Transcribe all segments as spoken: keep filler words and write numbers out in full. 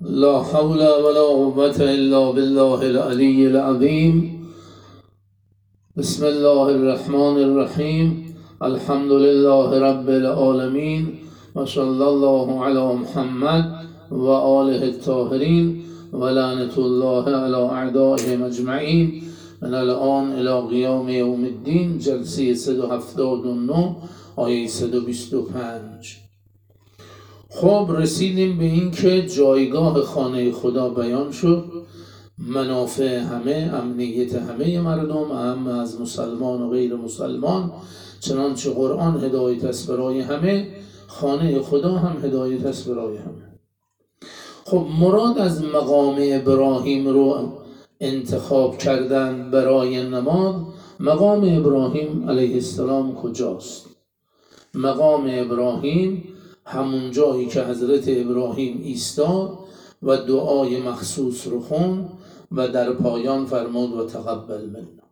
لا حول ولا قوة إلا بالله العلي العظيم. بسم الله الرحمن الرحيم. الحمد لله رب العالمين وصلى الله على محمد وآله الطاهرين ولعنة الله على أعدائهم أجمعين من الآن إلى قیام یوم الدین. جلسه صد و هفتاد و نه آیه صد و بیست و پنج. خب رسیدیم به این که جایگاه خانه خدا بیان شد، منافع همه، امنیت همه مردم، اهم از مسلمان و غیر مسلمان. چنانچه قرآن هدایت است برای همه، خانه خدا هم هدایت است برای همه. خب مراد از مقام ابراهیم رو انتخاب کردن برای نماز، مقام ابراهیم علیه السلام کجاست؟ مقام ابراهیم همون جایی که حضرت ابراهیم ایستاد و دعای مخصوص رو خوند و در پایان فرمود و تقبل منا.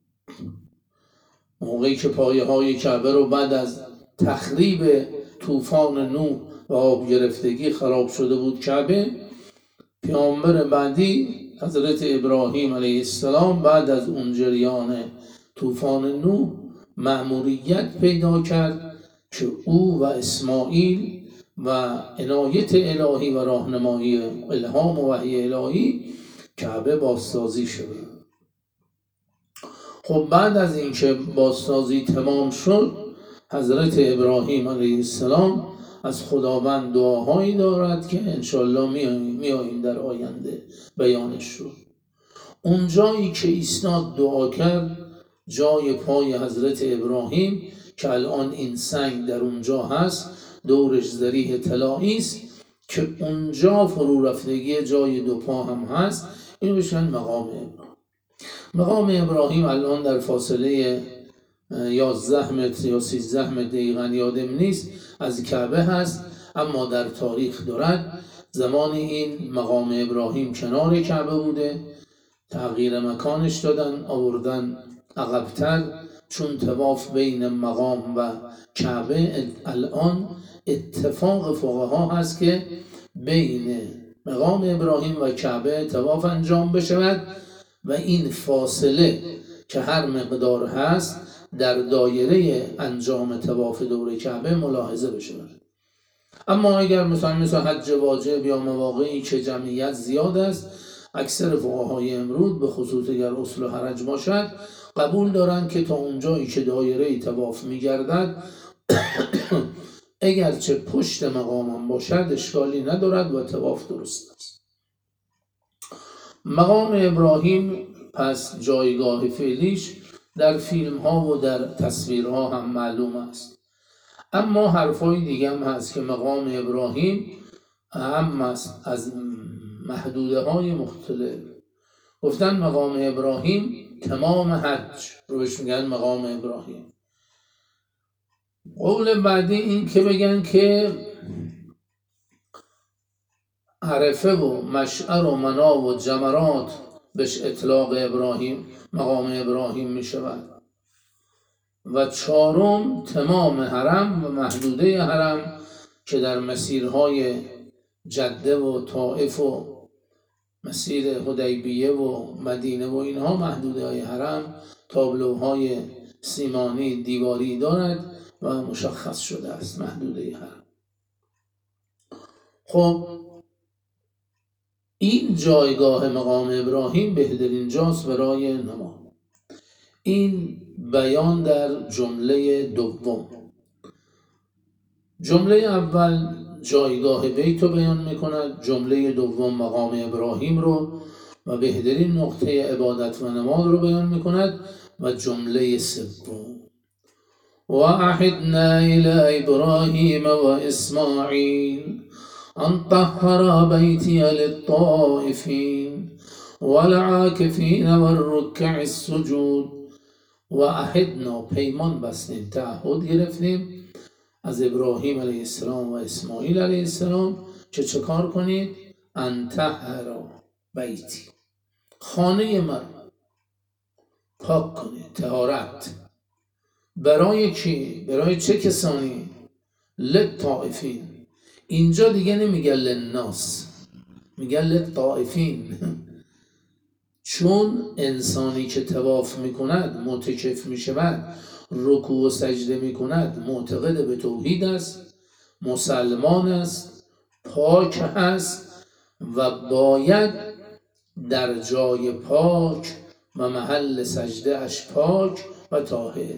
موقعی که پایه های کعبه رو بعد از تخریب طوفان نوح و آب گرفتگی خراب شده بود کعبه، پیامبر بعدی حضرت ابراهیم علیه السلام بعد از اون جریان طوفان نوح مأموریت پیدا کرد که او و اسماعیل و عنایت الهی و راهنمایی الهام و وحی الهی کعبه بازسازی شد. خب بعد از اینکه بازسازی تمام شد، حضرت ابراهیم علیه السلام از خداوند دعاهایی دارد که انشالله میاییم در آینده بیانش شد. اون جایی که ایستاد دعا کرد جای پای حضرت ابراهیم که الان این سنگ در اونجا هست، دورش ذریح طلایی است که اونجا فرو رفتگی جای دو پا هم هست. این بشن مقام ابراهیم. مقام ابراهیم الان در فاصله یازده متر یا سیزده متر دقیقاً یادم نیست از کعبه هست، اما در تاریخ دارد زمان این مقام ابراهیم کنار کعبه بوده، تغییر مکانش دادن، آوردن عقب‌تر، چون طواف بین مقام و کعبه الان اتفاق فقها هست که بین مقام ابراهیم و کعبه طواف انجام بشود و این فاصله که هر مقدار هست در دایره انجام طواف دور کعبه ملاحظه بشود. اما اگر مثلا مثل حج واجب یا مواقعی که جمعیت زیاد است، اکثر فقهای امروز به خصوص اگر اصل و حرج باشد قبول دارند که تا اونجایی که دایره طواف میگردد اگرچه پشت مقام باشد اشکالی ندارد و طواف درست است. مقام ابراهیم پس جایگاه فعلیش در فیلم ها و در تصویرها هم معلوم است، اما حرفای دیگه هم هست که مقام ابراهیم اهم است از محدوده های مختلف. گفتن مقام ابراهیم تمام حج رو بهش میگن مقام ابراهیم. قول بعدی این که بگن که عرفه و مشعر و منا و جمرات بهش اطلاق ابراهیم مقام ابراهیم می شود. و چهارم تمام حرم و محدوده حرم که در مسیرهای جده و طائف و مسیر حدیبیه و مدینه و اینها محدوده های حرم تابلوهای سیمانی دیواری دارد و مشخص شده است محدوده حرم. خب این جایگاه مقام ابراهیم بهترین جاست برای نماز. این بیان در جمله دوم. جمله اول جایگاه بیت رو بیان میکند، جمله دوم مقام ابراهیم رو و بهترین نقطه عبادت و نماز رو بیان میکند و جمله سوم و اعهدنا الی ابراهیم و اسماعیل ان طهر بیتی للطائفین والعاکفین والرکع السجود. و اعهدنا پیمان بستیم، تعهد گرفتیم از ابراهیم علیه السلام و اسماعیل علیه السلام که چه کار کنید؟ ان طهر بیتی، خانه من پاک کنید. طهارت برای کی؟ برای چه کسانی؟ للطائفین. اینجا دیگه نمیگه للناس، میگن للطائفین. چون انسانی که طواف میکند معتکف میشود، رکوع و سجده میکند، معتقد به توحید است، مسلمان است، پاک است و باید در جای پاک و محل سجده اش پاک و طاهر.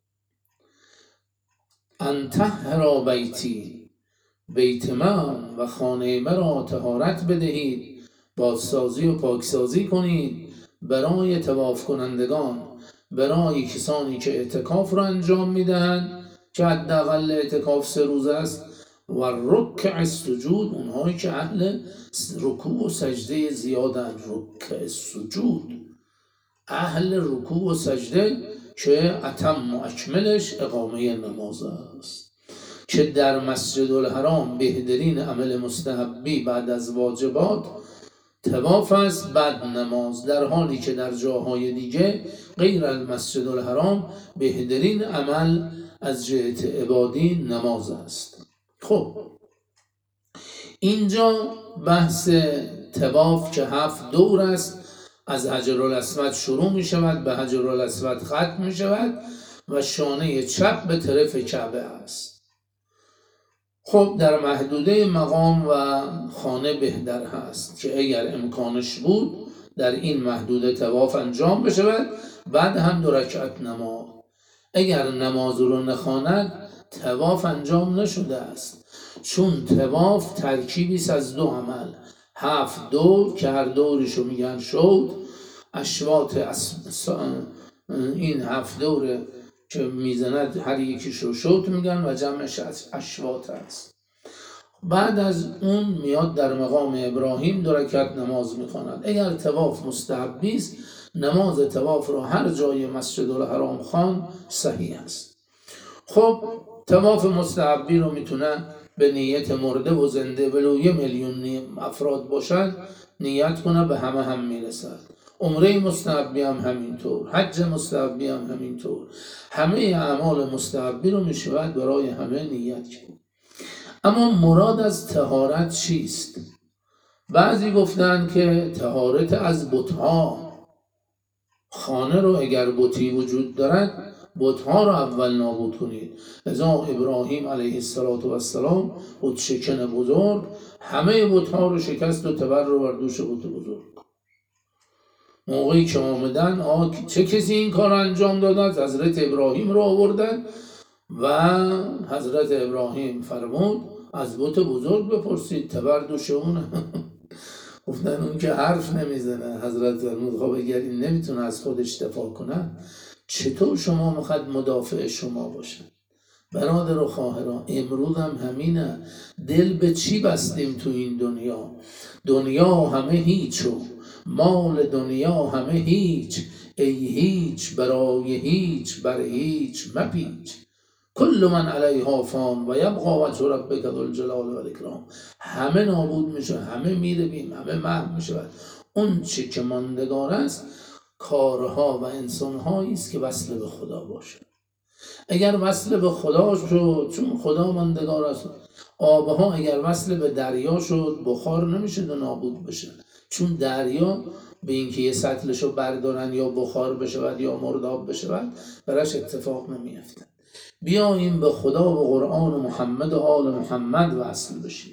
ان طهرا بیتی، بیت من و خانه مرا طهارت بدهید، بازسازی و پاکسازی کنید برای طواف کنندگان، برای کسانی که اعتکاف را انجام میدهند که حداقل اعتکاف سه روز است، و رکع السجود، اونهایی که اهل رکوع و سجده زیادن. رکع السجود، اهل رکوع و سجده که اتم و اکملش اقامه نماز است، که در مسجد الحرام بهترین عمل مستحبی بعد از واجبات طواف است، بعد نماز، در حالی که در جاهای دیگه غیر المسجد الحرام بهترین عمل از جهت عبادی نماز است. خب اینجا بحث طواف که هفت دور است، از حجرالاسود شروع می شود، به حجرالاسود ختم می شود و شانه چپ به طرف کعبه است. خب در محدوده مقام و خانه بهتر هست که اگر امکانش بود در این محدوده طواف انجام بشود، بعد هم دو رکعت نماز. اگر نماز رو نخواند طواف انجام نشده است، چون طواف ترکیبی است از دو عمل، هفت دور که هر دوریشو میگن شوط، اشواط اس... این هفت دوره که میزند هر یکیشو شوط میگن و جمعش اشواط است. بعد از اون میاد در مقام ابراهیم دو رکعت نماز میخواند. اگر طواف مستحبی است، نماز طواف رو هر جای مسجد الحرام خوان صحیح است. خب طواف مستحبی رو میتونه به نیت مرده و زنده ولو یه میلیون افراد باشد نیت کنه، به همه هم میرسد. عمره مستحبی هم همینطور، حج مستحبی هم همینطور، همه اعمال مستحبی رو میشود برای همه نیت کرد. اما مراد از طهارت چیست؟ بعضی گفتن که طهارت از بت‌ها، خانه رو اگر بتی وجود دارد بت‌ها رو اول نابود کنید. لذا ابراهیم علیه السلام بت شکن بزرگ همه بت‌ها رو شکست و تبر رو بر دوش بت بزرگ. موقعی که آمدن آه چه کسی این کار انجام دادند؟ حضرت ابراهیم رو آوردن و حضرت ابراهیم فرمود از بت بزرگ بپرسید، تبر دوش اونه. گفتن اون که حرف نمیزنه. حضرت فرمود خب اگر این نمیتونه از خودش دفاع کنه، چطور شما میخواد مدافع شما باشه؟ برادر و خواهران، امروز هم همینه. دل به چی بستیم تو این دنیا؟ دنیا همه هیچو، مال دنیا همه هیچ، ای هیچ برای هیچ بر هیچ مپیچ. کل من علیها فان و یبقی وجه ربک ذو الجلال و الاکرام. همه نابود میشه، همه میرویم، همه محو میشه. اون چی که ماندگار است کارها و انسانهایی است که وصل به خدا باشه. اگر وصل به خدا شد، چون خدا ماندگار است، آبها اگر وصل به دریا شد بخار نمیشه و نابود بشه، چون دریا به اینکه یه سطلشو بردارن یا بخار بشود یا مرداب بشود براش اتفاق نمیفته. بیاییم به خدا و قرآن و محمد و آل محمد وصل بشیم.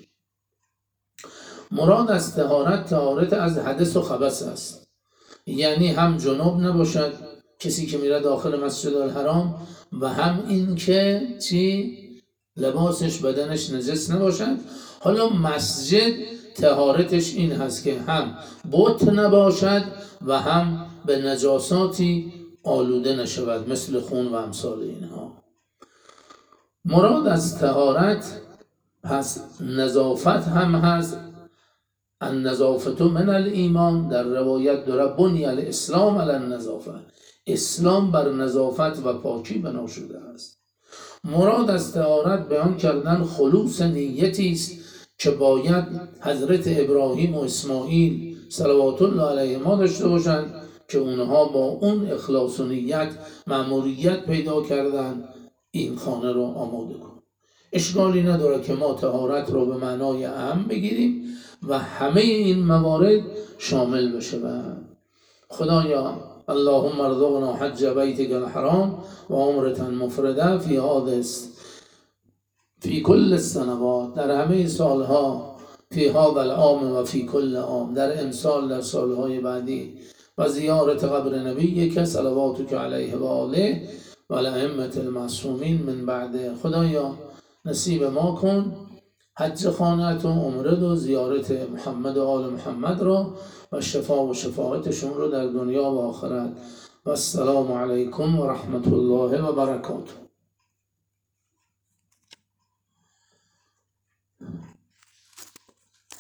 مراد از طهارت طهارت از حدث و خبث است، یعنی هم جنوب نباشد کسی که میره داخل مسجد الحرام و هم این که چی لباسش بدنش نجس نباشد. حالا مسجد طهارتش این هست که هم بت نباشد و هم به نجاساتی آلوده نشود مثل خون و امثال اینها. مراد از طهارت پس نظافت هم هست. النظافت من الایمان، در روایت داره بنی الاسلام علی النظافه، اسلام بر نظافت و پاکی بنا شده است. مراد از طهارت بیان کردن خلوص نیتی است که باید حضرت ابراهیم و اسماعیل صلوات الله علیهما داشته باشند که اونها با اون اخلاص و نیت مأموریت پیدا کردن این خانه رو آماده کن. اشکالی نداره که ما طهارت رو به معنای اهم بگیریم و همه این موارد شامل بشه. و خدایا اللهم ارزقنا حج بیتک الحرام و عمرة مفرده فی هذا فی کل السنوات، در همه سالها، فی هذا العام و فی کل عام، در امسال، در سالهای بعدی، و زیارت قبر نبی که صلواتک علیه و آله و الائمة المعصومین من بعد. خدایا نصیب ما کن حج خانت و عمره و زیارت محمد و آل محمد را و شفا و شفاعتشون رو در دنیا و آخرت. و السلام علیکم و رحمت الله و برکاته.